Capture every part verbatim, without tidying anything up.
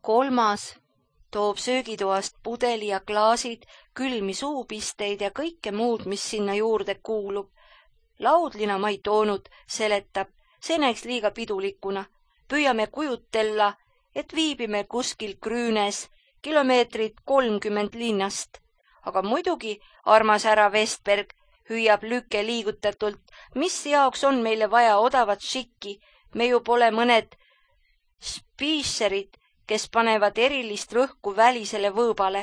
Kolmas toob söögitoast pudeli ja klaasid, külmi suupisteid ja kõike muud, mis sinna juurde kuulub. Laudlina ma ei toonud, seletab, see näiks liiga pidulikuna. Püüame kujutella, et viibime kuskil Krüünes, kilomeetrit kolmkümmend linnast. Aga muidugi, armas härra Vestberg, hüüab Lüke liigutatult, mis jaoks on meile vaja odavat šikki, me ju pole mõned spiisserid, kes panevad erilist rõhku välisele võõbale.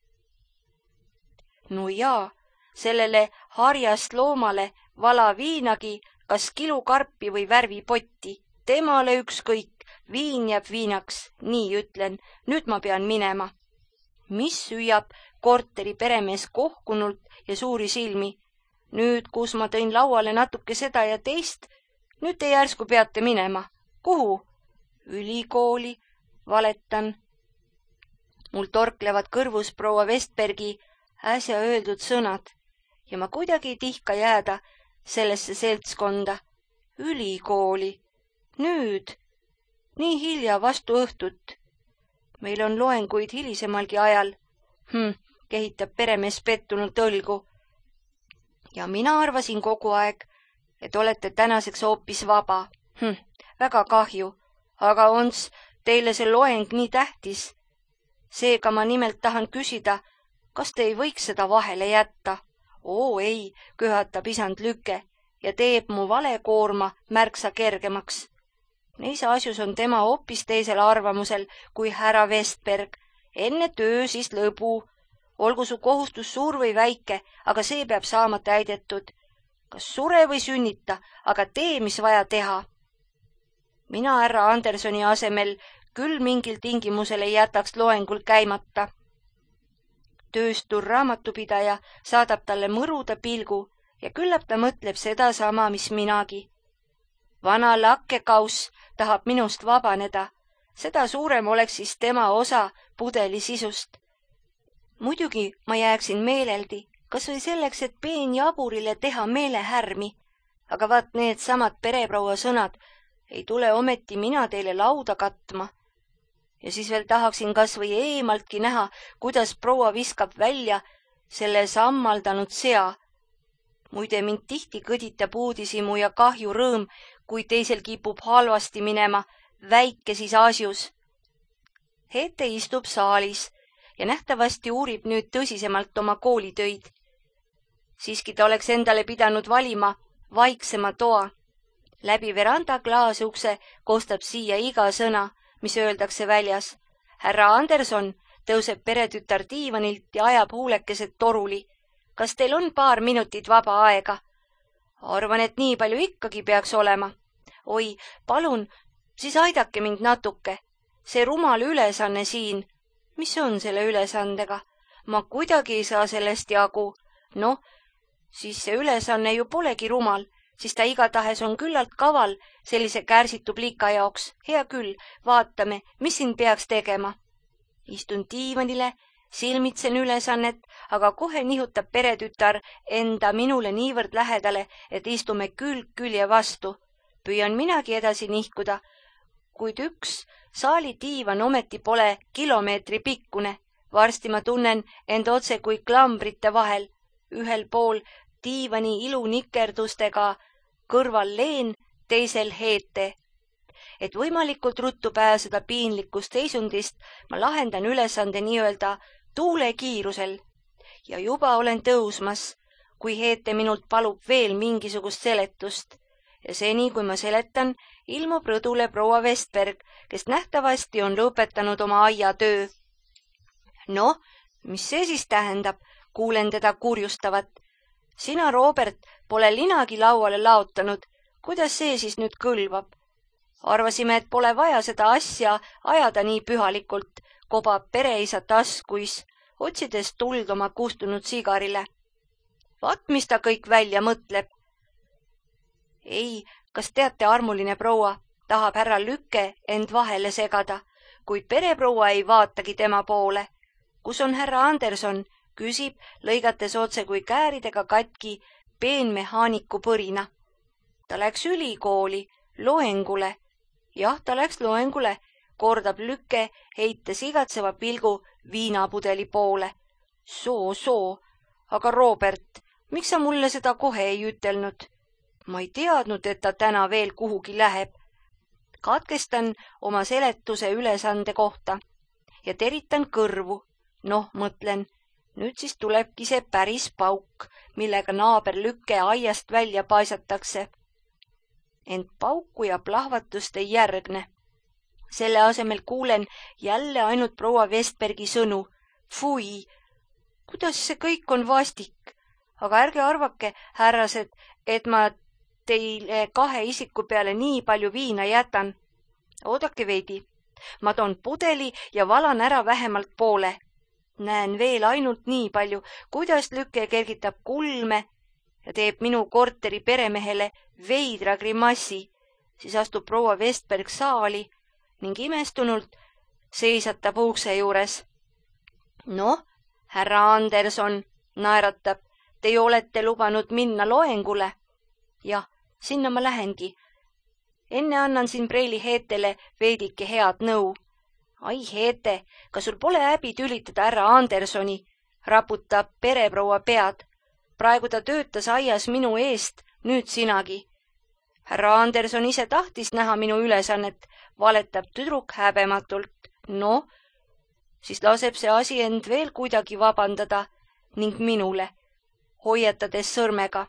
No jaa, sellele harjast loomale vala viinagi, kas kilukarpi või värvipotti. Temale ükskõik, viin jääb viinaks, nii ütlen, nüüd ma pean minema. Mis hüüab korteri peremees kohkunult ja suuri silmi. Nüüd, kus ma tõin lauale natuke seda ja teist, nüüd te järsku peate minema. Kuhu? Ülikooli, valetan. Mul torklevad kõrvus proua Vestbergi äsja öeldud sõnad ja ma kuidagi ei tihka jääda sellesse seltskonda. Ülikooli. Nüüd. Nii hilja vastu õhtut. Meil on loenguid hilisemalgi ajal. Hm, kehitab peremees pettunult õlgu. Ja mina arvasin kogu aeg, et olete tänaseks hoopis vaba. Hm, väga kahju, aga ons teile see loeng nii tähtis. Seega ma nimelt tahan küsida, kas te ei võiks seda vahele jätta? Oo ei, köhatab isand Lüke ja teeb mu valekoorma märksa kergemaks. Neis asjus on tema hoopis teisel arvamusel kui härra Vestberg. Enne töö siis lõbu. Olgu su kohustus suur või väike, aga see peab saama täidetud. Kas sure või sünnita, aga tee, mis vaja teha. Mina härra Andersoni asemel küll mingil tingimusel ei jätaks loengul käimata. Tööstur raamatupidaja saadab talle mõruda pilgu ja küllap ta mõtleb seda sama, mis minagi. Vana lakkekauss tahab minust vabaneda. Seda suurem oleks siis tema osa pudeli sisust. Muidugi ma jääksin meeleldi, kas või selleks, et peenjaburile teha meelehärmi. Aga vaat need samad pereproua sõnad ei tule ometi mina teile lauda katma. Ja siis veel tahaksin kas või eemaltki näha, kuidas proua viskab välja selle sammaldanud sea. Muide mind tihti kõditab uudisimu ja kahju rõõm, kui teisel kipub halvasti minema, väikesis asjus. Hete istub saalis ja nähtavasti uurib nüüd tõsisemalt oma koolitöid. Siiski ta oleks endale pidanud valima vaiksema toa. Läbi veranda klaasukse kostab siia iga sõna, mis öeldakse väljas. Härra Anderson tõuseb peretütar diivanilt ja ajab huulekeset toruli. Kas teil on paar minutit vaba aega? Arvan, et nii palju ikkagi peaks olema. Oi, palun, siis aidake mind natuke. See rumal ülesanne siin. Mis on selle ülesandega? Ma kuidagi ei saa sellest jagu. Noh, siis see ülesanne ju polegi rumal, siis ta igatahes on küllalt kaval sellise kärsitu plika jaoks. Hea küll, vaatame, mis siin peaks tegema. Istun diivanile, silmitsen ülesannet, aga kohe nihutab peretütar enda minule niivõrd lähedale, et istume külg külje vastu. Püüan minagi edasi nihkuda, kuid üks saali diivan ometi pole kilomeetri pikkune. Varsti ma tunnen end otse kui klambrite vahel. Ühel pool diivani ilunikerdustega, kõrval leen, teisel Hete. Et võimalikult ruttu pääseda piinlikust seisundist, ma lahendan ülesande nii-öelda tuule kiirusel. Ja juba olen tõusmas, kui Hete minult palub veel mingisugust seletust. Ja seni, kui ma seletan, ilmub rõdule proua Vestberg, kes nähtavasti on lõpetanud oma aiatöö. Noh, mis see siis tähendab, kuulen teda kurjustavat. Sina, Robert, pole linagi lauale laotanud. Kuidas see siis nüüd kõlbab? Arvasime, et pole vaja seda asja ajada nii pühalikult, kobab pereisa taskuis, otsides tuld oma kustunud sigarile. Vaat, mis ta kõik välja mõtleb. Ei, kas teate, armuline proua, tahab härra Lüke end vahele segada, kuid pereproua ei vaatagi tema poole. Kus on härra Anderson, küsib, lõigates otse kui kääridega katki peenmehaaniku põrina. Ta läks ülikooli, loengule. Jah, ta läks loengule, kordab Lüke, heites igatseva pilgu viinapudeli poole. Soo, soo, aga Robert, miks sa mulle seda kohe ei ütelnud? Ma ei teadnud, et ta täna veel kuhugi läheb. Katkestan oma seletuse ülesande kohta ja teritan kõrvu. Noh, mõtlen, nüüd siis tulebki see päris pauk, millega naaber Lüke aiast välja paisatakse. Ent pauku ja plahvatust ei järgne. Selle asemel kuulen jälle ainult proua Vestbergi sõnu. Fui, kuidas see kõik on vastik, aga ärge arvake, härrased, et ma teile kahe isiku peale nii palju viina jätan. Oodake veidi, ma toon pudeli ja valan ära vähemalt poole. Näen veel ainult nii palju, kuidas Lüke kergitab kulme ja teeb minu korteri peremehele veidra grimassi, siis astub proua Vestberg saali ning imestunult seisatab ukse juures. Noh, härra Anderson, naeratab, te ju olete lubanud minna loengule. Jah, sinna ma lähengi. Enne annan siin preili Heetele veidike head nõu. Ai Heete, kas sul pole häbi tülitada härra Andersoni? Raputab pereproua pead. Praegu ta töötas aias minu eest, nüüd sinagi. Härra Anderson ise tahtis näha minu ülesannet, valetab tüdruk häbematult. No, siis laseb see asi end veel kuidagi vabandada ning minule, hoiatades sõrmega.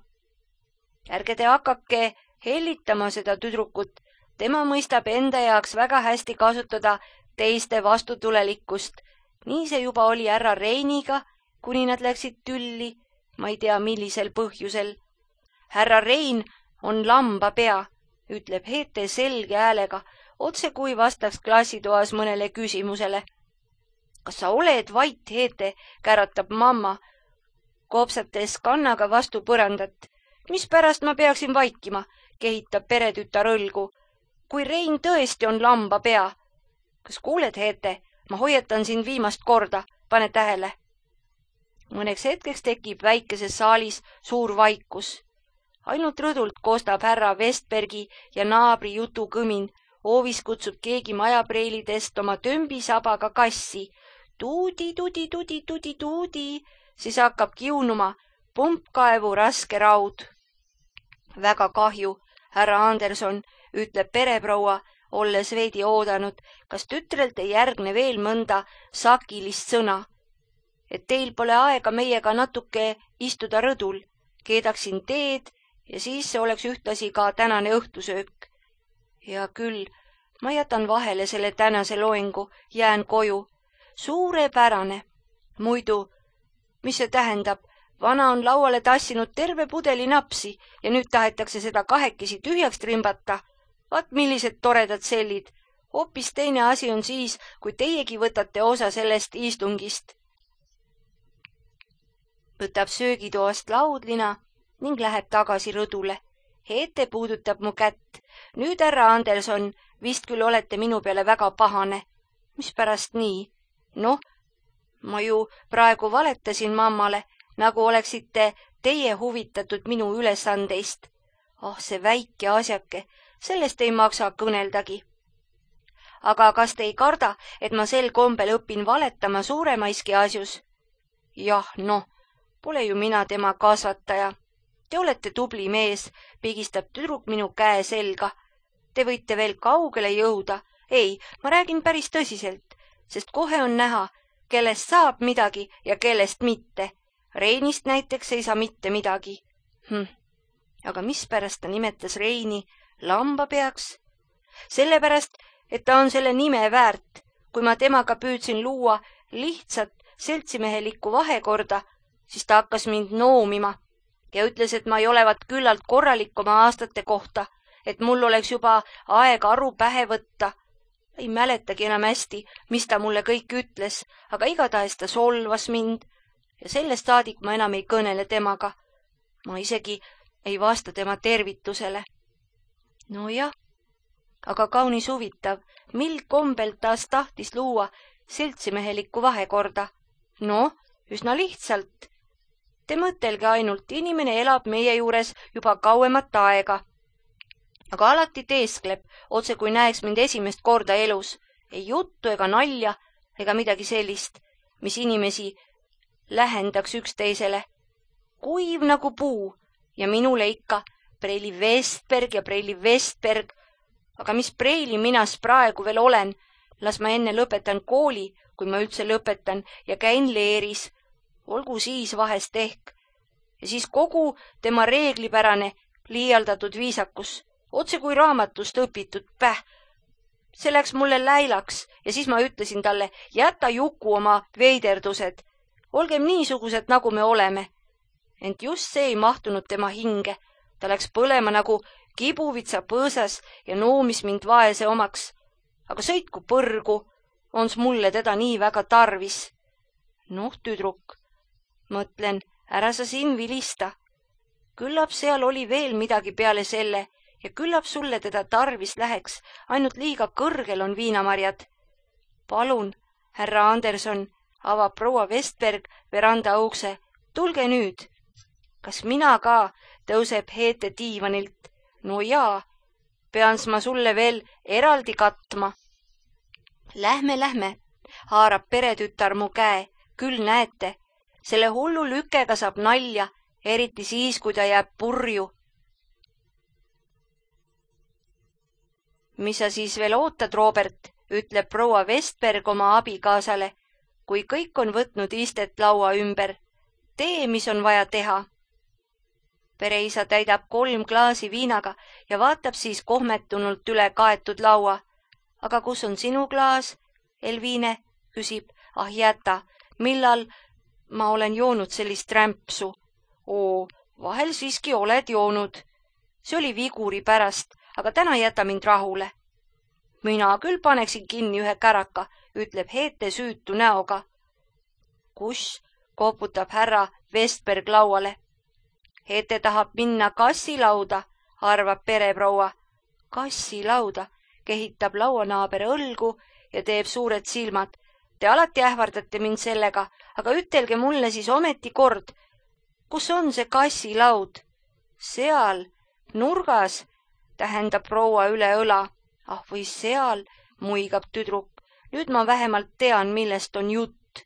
Ärge te hakake hellitama seda tüdrukut, tema mõistab enda jaoks väga hästi kasutada teiste vastutulelikkust. Nii see juba oli härra Reiniga, kuni nad läksid tülli, ma ei tea millisel põhjusel. Härra Rein on lambapea, ütleb Heete selge häälega, otse kui vastaks klassitoas mõnele küsimusele. Kas sa oled vait, Heete, käratab mamma, kopsates kannaga vastu põrandat. Mispärast ma peaksin vaikima, kehitab peretütar õlgu. Kui Rein tõesti on lambapea. Kas kuuled, Heete, ma hoiatan sind viimast korda, pane tähele. Mõneks hetkeks tekib väikeses saalis suur vaikus. Ainult rõdult koostab härra Vestbergi ja naabri jutu kõmin. Hoovis kutsub keegi majapreilidest oma tömbisabaga kassi. Tuudi, tuudi, tuudi, tuudi, tuudi, siis hakkab kiunuma pumpkaevu raske raud. Väga kahju, härra Anderson, ütleb pereproua, olles veidi oodanud, kas tütrelt ei järgne veel mõnda sakilist sõna. Et teil pole aega meiega natuke istuda rõdul, keedaksin teed ja siis see oleks ühtlasi ka tänane õhtusöök. Ja küll, ma jätan vahele selle tänase loengu, jään koju. Suurepärane. Muidu, mis see tähendab? Vana on lauale tassinud terve pudeli napsi ja nüüd tahetakse seda kahekesi tühjaks trimbata. Vaat millised toredad sellid. Hoopis teine asi on siis, kui teiegi võtate osa sellest istungist. Võtab söögitoast laudlina ning läheb tagasi rõdule. Heete puudutab mu kätt. Nüüd, härra Anderson, vist küll olete minu peale väga pahane. Mispärast nii? Noh, ma ju praegu valetasin mammale, nagu oleksite teie huvitatud minu ülesandeist. Ah, see väike asjake, sellest ei maksa kõneldagi. Aga kas te ei karda, et ma sel kombel õpin valetama suuremaiski asjus? Jah, noh, pole ju mina tema kasvataja. Te olete tubli mees, pigistab tüdruk minu käe selga. Te võite veel kaugele jõuda. Ei, ma räägin päris tõsiselt, sest kohe on näha, kellest saab midagi ja kellest mitte. Reinist näiteks ei saa mitte midagi. Hm. Aga mispärast ta nimetas Reini lambapeaks? Sellepärast, et ta on selle nime väärt. Kui ma temaga püüdsin luua lihtsat seltsimehelikku vahekorda, siis ta hakkas mind noomima ja ütles, et ma ei olevat küllalt korralik oma aastate kohta, et mul oleks juba aeg aru pähe võtta. Ei mäletagi enam hästi, mis ta mulle kõik ütles, aga igatahes ta solvas mind ja sellest saadik ma enam ei kõnele temaga. Ma isegi ei vasta tema tervitusele. No jah, aga kaunis huvitav, mil kombel taas tahtis luua seltsimehelikku vahekorda. No, üsna lihtsalt. Te mõtelge ainult, inimene elab meie juures juba kauemat aega. Aga alati teeskleb, otse kui näeks mind esimest korda elus. ei juttu ega nalja ega midagi sellist, mis inimesi lähendaks üksteisele. Kuiv nagu puu ja minule ikka Preili Vestberg ja Preili Vestberg. Aga mis Preili minas praegu veel olen? Las ma enne lõpetan kooli, kui ma üldse lõpetan ja käin leeris. Olgu siis vahest ehk. Ja siis kogu tema reeglipärane liialdatud viisakus, otse kui raamatust õpitud, päh. See läks mulle läilaks ja siis ma ütlesin talle, jäta Juku oma veiderdused. Olgem niisugused, nagu me oleme. Ent just see ei mahtunud tema hinge. Ta läks põlema nagu kibuvitsa põõsas ja noomis mind vaese omaks. Aga sõitku põrgu, ons mulle teda nii väga tarvis. Noh, tüdruk, mõtlen, ära sa siin vilista. Küllap seal oli veel midagi peale selle ja küllap sulle teda tarvis läheks, ainult liiga kõrgel on viinamarjad. Palun, härra Anderson, avab proua Vestberg veranda ukse. Tulge nüüd. Kas mina ka, tõuseb Heete diivanilt. No jaa, peans ma sulle veel eraldi katma. Lähme, lähme, haarab peretütar mu käe. Küll näete, selle hullu lükega saab nalja, eriti siis, kui ta jääb purju. Mis sa siis veel ootad, Robert, ütleb proua Vestberg oma abikaasale, kui kõik on võtnud istet laua ümber. Tee, mis on vaja teha. Pereisa täidab kolm klaasi viinaga ja vaatab siis kohmetunult üle kaetud laua. Aga kus on sinu klaas? Elviine küsib, ah jäta, millal ma olen joonud sellist rämpsu. Oo, vahel siiski oled joonud. See oli viguri pärast, aga täna jäta mind rahule. Mina küll paneksin kinni ühe käraka, ütleb Heete süütu näoga. Kus, koputab härra Vestberg lauale. Heete tahab minna kassilauda, arvab pereproua. Kassilauda, kehitab lauanaaber õlgu ja teeb suured silmad. Te alati ähvardate mind sellega, aga ütelge mulle siis ometi kord. Kus on see kassilaud? Seal, nurgas, tähendab proua üle õla. Ah või seal, muigab tüdruk. Nüüd ma vähemalt tean, millest on jutt.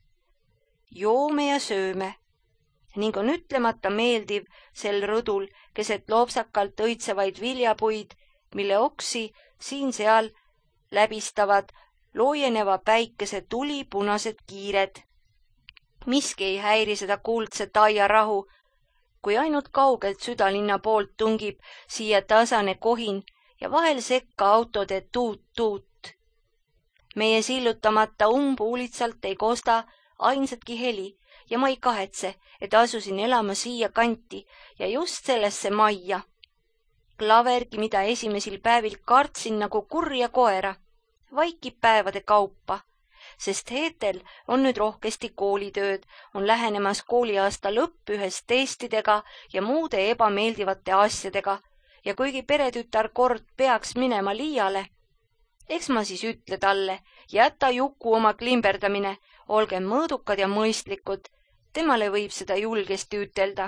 Joome ja sööme. Ning on ütlemata meeldiv sel rõdul, keset loopsakalt õitsevaid viljapuid, mille oksi siin-seal läbistavad loojeneva päikese tulipunased kiired. Miski ei häiri seda kuldset aiarahu, kui ainult kaugelt südalinna poolt tungib siia tasane kohin ja vahel sekka autode tuut-tuut. Meie sillutamata umbuulitsalt ei kosta ainsatki heli ja ma ei kahetse, et asusin elama siia kanti ja just sellesse majja. Klavergi, mida esimesel päevil kartsin nagu kurja koera, vaikib päevade kaupa, sest Heetel on nüüd rohkesti koolitööd, on lähenemas kooliaasta lõpp ühes testidega ja muude ebameeldivate asjadega ja kuigi peretütar kord peaks minema liiale, eks ma siis ütle talle, jäta Juku oma klimberdamine, olge mõõdukad ja mõistlikud, temale võib seda julgesti ütelda.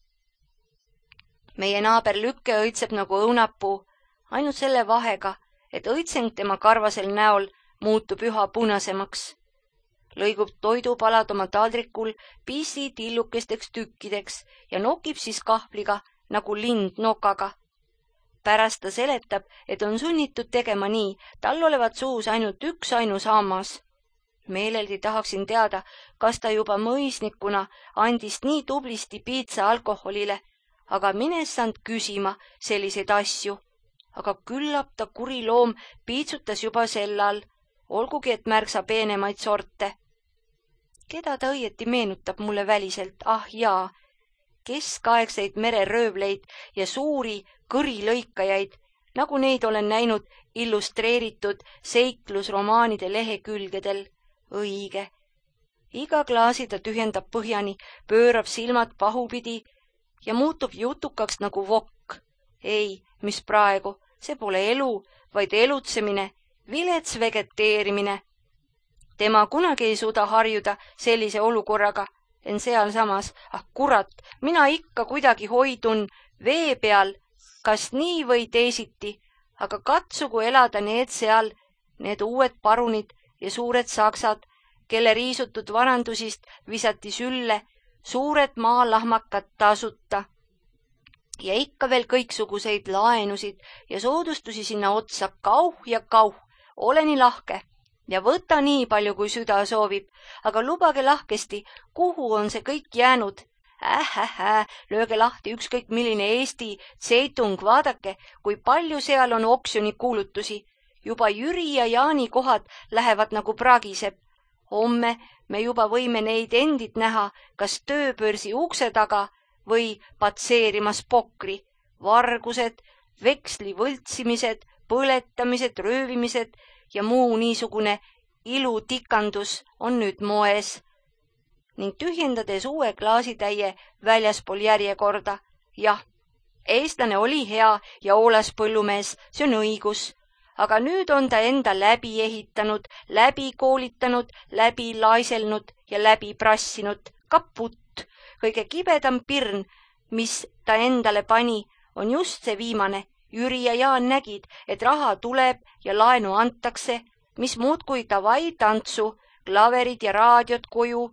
Meie naaber Lükke õitseb nagu õunapuu, ainult selle vahega, et õitseng tema karvasel näol muutub üha punasemaks. Lõigub toidupalad oma taldrikul pissi tillukesteks tükkideks ja nokib siis kahvliga nagu lind nokaga. Pärast ta seletab, et on sunnitud tegema nii, tal olevat suus ainult üks ainus hammas. Meeleldi tahaksin teada, kas ta juba mõisnikuna andis nii tublisti piitsa alkoholile, aga mines saanud küsima selliseid asju. Aga küllap ta kuri loom piitsutas juba sellal, olgugi et märksa peenemaid sorte. Keda ta õieti meenutab mulle väliselt? Ah jaa, keskaegseid mereröövleid ja suuri kõrilõikajaid, nagu neid olen näinud illustreeritud seiklusromaanide lehekülgedel. Õige. Iga klaasi ta tühjendab põhjani, pöörab silmad pahupidi ja muutub jutukaks nagu vokk. Ei, mis praegu, see pole elu, vaid elutsemine, vilets vegeteerimine. Tema kunagi ei suuda harjuda sellise olukorraga, en sealsamas, ah kurat, mina ikka kuidagi hoidun vee peal, kas nii või teisiti, aga katsugu elada need seal, need uued parunid ja suured saksad, kelle riisutud varandusist visati sülle suured maalahmakad tasuta. Ja ikka veel kõiksuguseid laenusid ja soodustusi sinna otsa, kauh ja kauh, ole nii lahke ja võta nii palju, kui süda soovib, aga lubage lahkesti, kuhu on see kõik jäänud? Äh, äh, äh, lööge lahti ükskõik milline Eesti Zeitung, vaadake, kui palju seal on oksjonikuulutusi. Juba Jüri ja Jaani kohad lähevad nagu pragiseb. Homme me juba võime neid endid näha, kas tööbörsi ukse taga või patseerimas pokri. Vargused, veksli võltsimised, põletamised, röövimised ja muu niisugune ilutikandus on nüüd moes. Ning tühjendades uue klaasitäie väljaspool järjekorda. Jah, eestlane oli hea ja hoolas põllumees, see on õigus. Aga nüüd on ta enda läbi ehitanud, läbi koolitanud, läbi laiselnud ja läbi prassinud. Kaputt. Kõige kibedam pirn, mis ta endale pani, on just see viimane. Jüri ja Jaan nägid, et raha tuleb ja laenu antakse, mis muudkui davai tantsu, klaverid ja raadiot koju,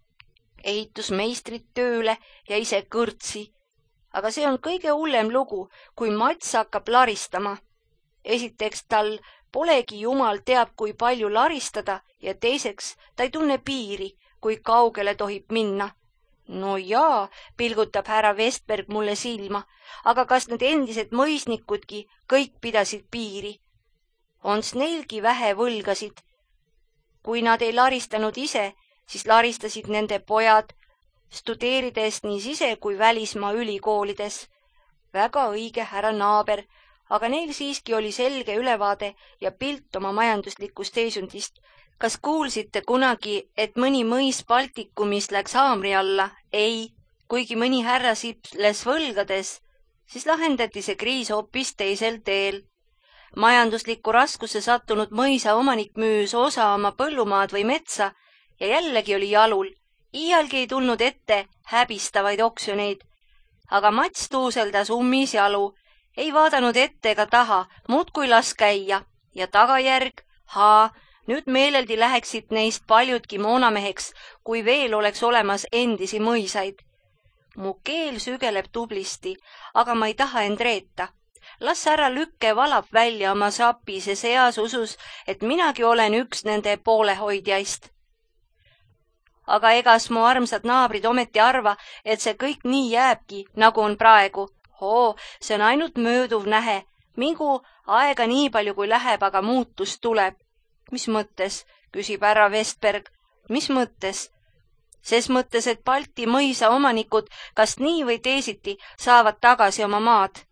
ehitusmeistrid tööle ja ise kõrtsi. Aga see on kõige hullem lugu, kui Mats hakkab laristama. Esiteks tal polegi jumal teab, kui palju laristada ja teiseks ta ei tunne piiri, kui kaugele tohib minna. No jaa, pilgutab härra Vestberg mulle silma, aga kas need endised mõisnikudki kõik pidasid piiri? Ons neilgi vähe võlgasid. Kui nad ei laristanud ise, siis laristasid nende pojad, studeerides nii sise- kui välismaa ülikoolides. Väga õige, härra naaber, aga neil siiski oli selge ülevaade ja pilt oma majanduslikust seisundist. Kas kuulsite kunagi, et mõni mõis Baltikumis läks haamri alla? Ei, kuigi mõni härra siples võlgades, siis lahendati see kriis hoopis teisel teel. Majanduslikku raskusse sattunud mõisa omanik müüs osa oma põllumaad või metsa ja jällegi oli jalul. Iialgi ei tulnud ette häbistavaid oksjoneid. Aga Mats tuuseldas ummis jalu, ei vaadanud ette ega taha, muudkui las käia. Ja tagajärg, haa, nüüd meeleldi läheksid neist paljudki moonameheks, kui veel oleks olemas endisi mõisaid. Mu keel sügeleb tublisti, aga ma ei taha end reeta. Las härra Lükke valab välja oma sapise seas usus, et minagi olen üks nende poolehoidjaist. Aga egas mu armsad naabrid ometi arva, et see kõik nii jääbki, nagu on praegu. Oo, see on ainult mööduv nähe. Mingu aega nii palju, kui läheb, aga muutus tuleb. Mis mõttes, küsib härra Vestberg. Mis mõttes? Ses mõttes, et Balti mõisa omanikud kas nii või teisiti saavad tagasi oma maad.